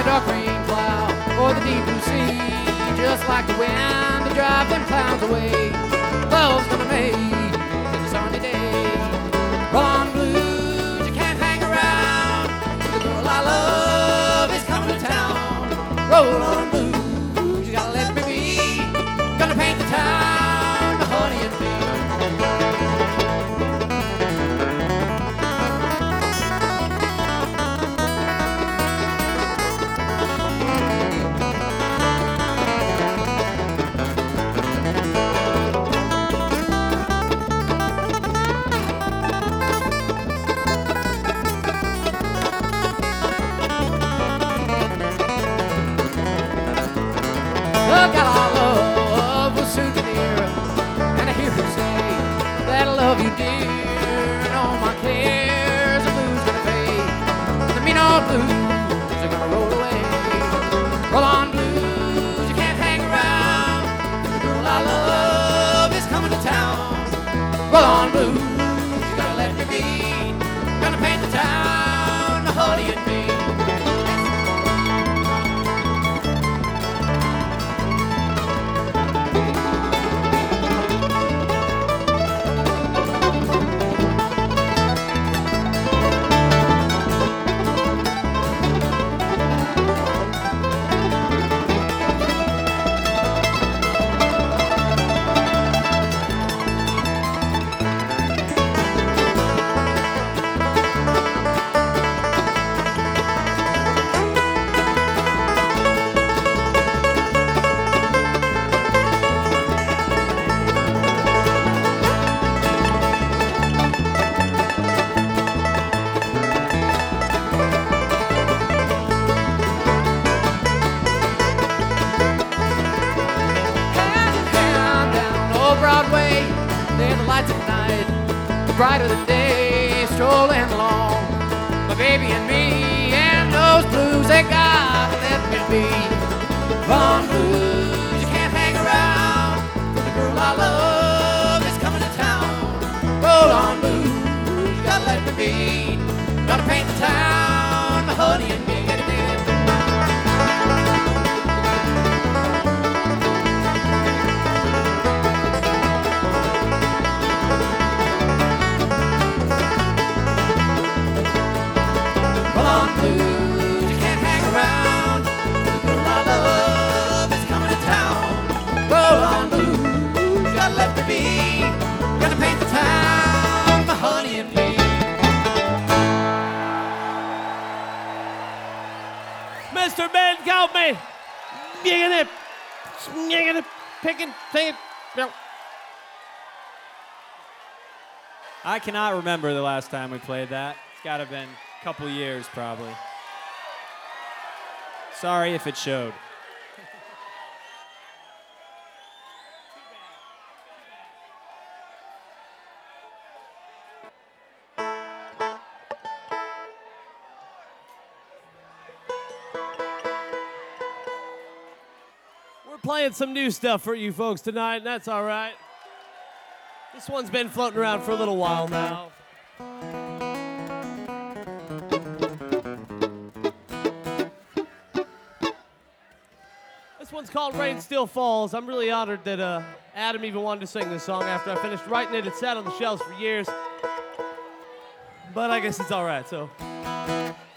dark rain cloud or the deep blue sea. Just like the wind to drive them clouds away. Love's gonna make it a sunny day. Roll on blues, you can't hang around. The girl I love is coming to town. Roll on blues, you gotta let me be. Gonna paint the town, honey and me. Look at our love was soon to near, and I hear her say that I love you, dear, and all my cares the blues gonna fade, and the mean old blues are gonna roll away. Roll on blues, you can't hang around. The girl I love is coming to town. Roll on blues, you gotta let me be. Gonna paint the town, honey and me. Broadway, they're the lights at night, brighter than day, strolling along. My baby and me and those blues, they gotta let me be. Run blues, you can't hang around. The girl I love is coming to town. Roll on blues, you gotta let me be. Gotta paint the town, my honey and me. Get it, dig it. Blues, you can't hang around. The girl I love is coming to town. Roll on blues, you gotta let me be. Gonna paint the town, my honey and me. Mr. Ben, help me. Yigging it, picking, taking. I cannot remember the last time we played that. It's gotta have been a couple years, probably. Sorry if it showed. We're playing some new stuff for you folks tonight, and that's all right. This one's been floating around for a little while now. This one's called Rain Still Falls. I'm really honored that Adam even wanted to sing this song after I finished writing it. It sat on the shelves for years. But I guess it's all right, so.